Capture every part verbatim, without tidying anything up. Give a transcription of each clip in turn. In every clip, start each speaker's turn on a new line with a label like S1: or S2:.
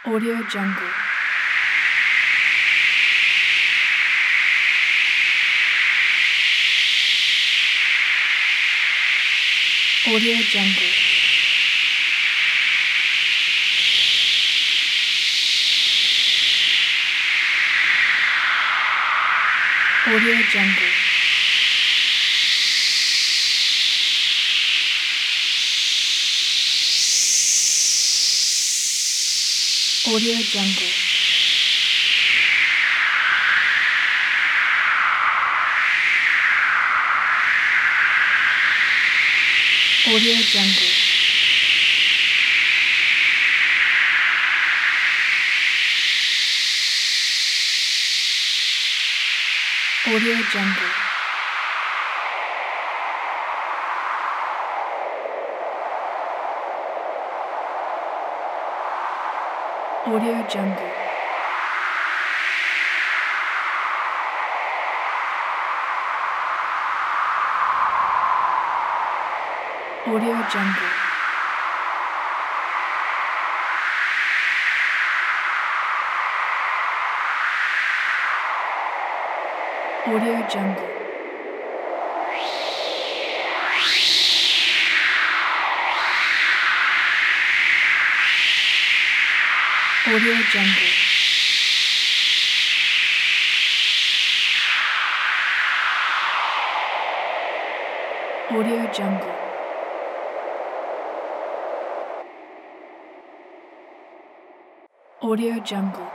S1: Audio Jungle. Audio Jungle. Audio Jungle. Audio Jungle. Audio Jungle. Audio Jungle. Audio Jungle. Audio Jungle. Audio Jungle. Audio Jungle. Audio Jungle. Audio Jungle.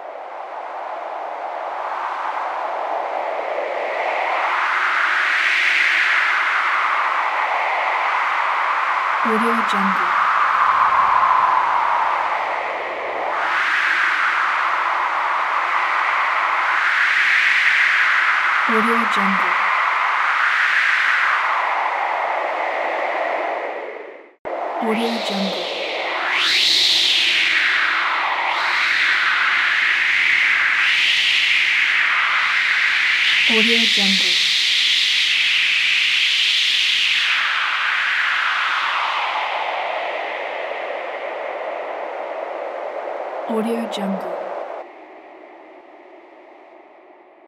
S1: Audio Jungle. Audio Jungle. Audio Jungle. Audio Jungle. Audio Jungle.